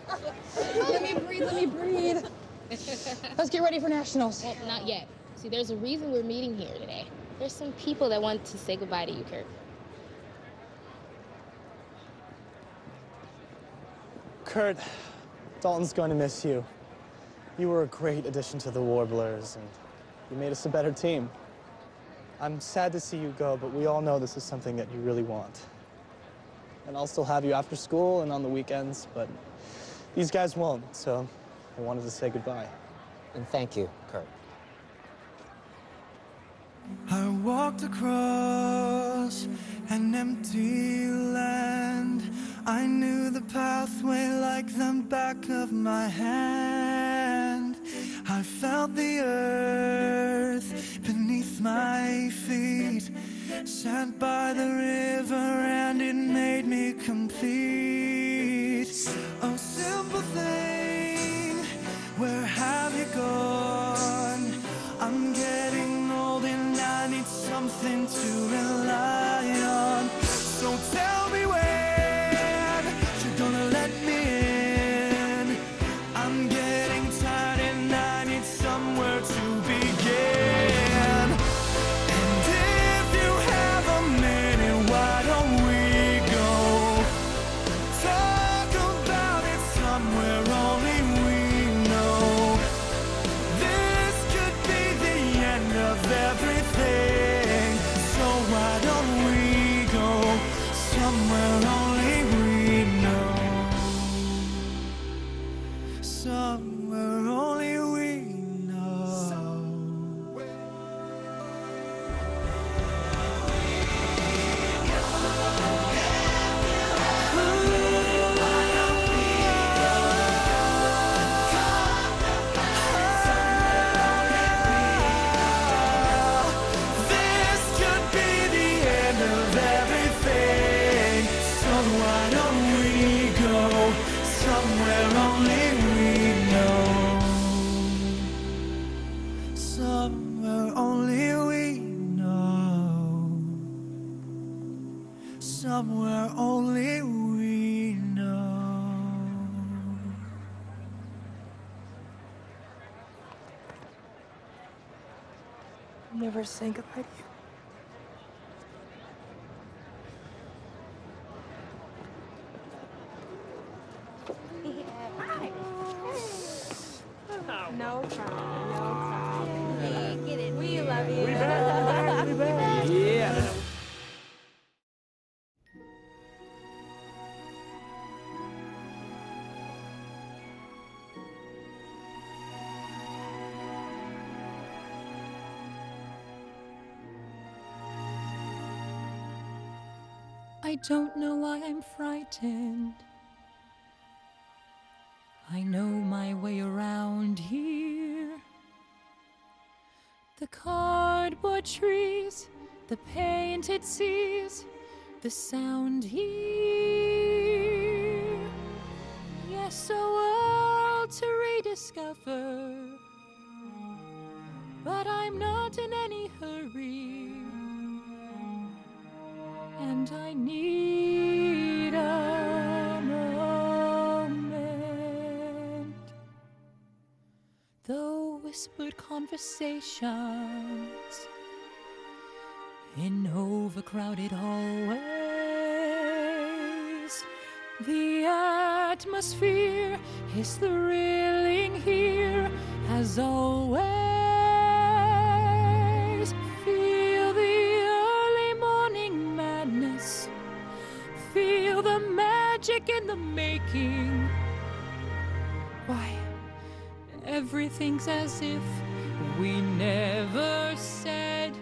Let me breathe, let me breathe. Let's get ready for nationals. Well, not yet. See, there's a reason we're meeting here today. There's some people that want to say goodbye to you, Kurt. Kurt, Dalton's going to miss you. You were a great addition to the Warblers, and you made us a better team. I'm sad to see you go, but we all know this is something that you really want. And I'll still have you after school and on the weekends, but these guys won't, so I wanted to say goodbye. And thank you, Kurt. I walked across an empty land. I knew the pathway like the back of my hand. I felt the earth beneath my feet. Sat by the river and it made me complete. Oh, simple thing, where have you gone? I'm getting old and I need something to rely on. So tell me when you're gonna let me in. I'm getting tired and I need somewhere to begin. And if you have a minute, why don't we go talk about it somewhere only we know? This could be the end of everything, so why don't we go somewhere only we know? Somewhere only we know. This could be the end of everything, so why don't we go somewhere only we know? Somewhere only we know. Somewhere only we know. Never say goodbye to you. No problem, no problem. Get it. We love you. Yeah. I don't know why I'm frightened. I know my way around here. The cardboard trees, the painted seas, the sound here. Yes, a world to rediscover. But I'm not in any hurry. And I need a moment. The whispered conversations in overcrowded hallways. The atmosphere is thrilling here as always. Feel the early morning madness. Feel the magic in the making. Why, everything's as if we never said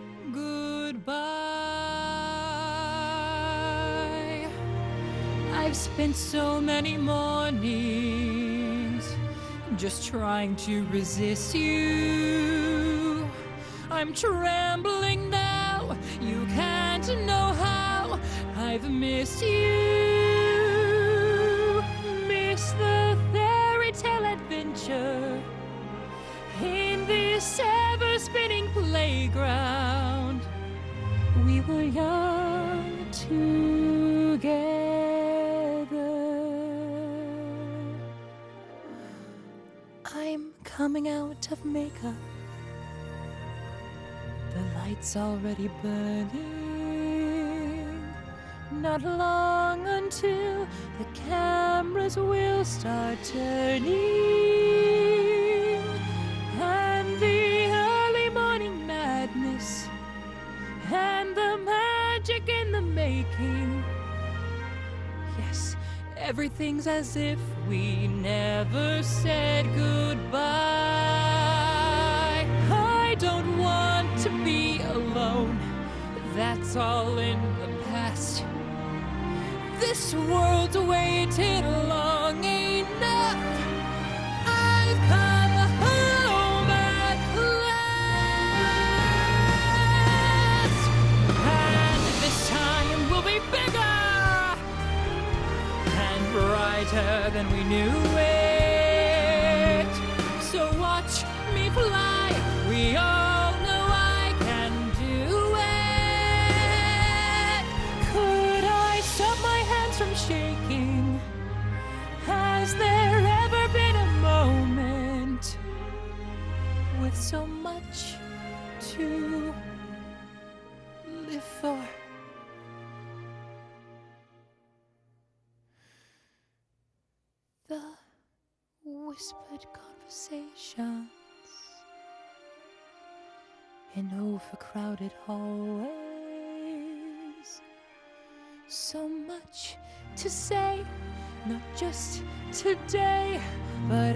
goodbye. I've spent so many mornings just trying to resist you. I'm trembling now, you can't know how I've missed you. Miss the fairy tale adventure in this ever-spinning playground. We were young together. coming out of makeup. The light's already burning. Not long until the cameras will start turning. And the early morning madness and the magic in the making. Yes, everything's as if we never said goodbye. I don't want to be alone. That's all in the past. This world's waited long enough. I've come home at last. And this time will be bigger and brighter than we knew it. So watch me fly. We all know I can do it. Could I stop my hands from shaking? Has there ever been a moment with so much to live for? The whispered conversations in overcrowded hallways. So much to say, not just today, but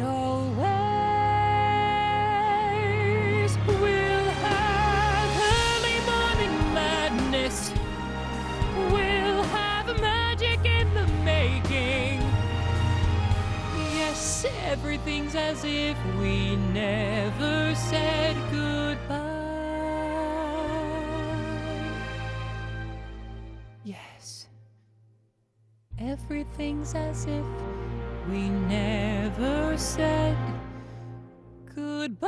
always. We'll have early morning madness. We'll have magic in the making. Yes, everything's as if we never said goodbye. Yes, everything's as if we never said goodbye.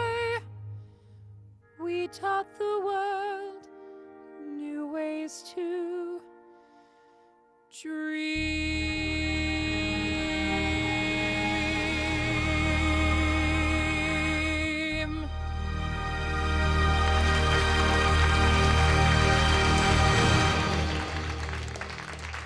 We taught the world new ways to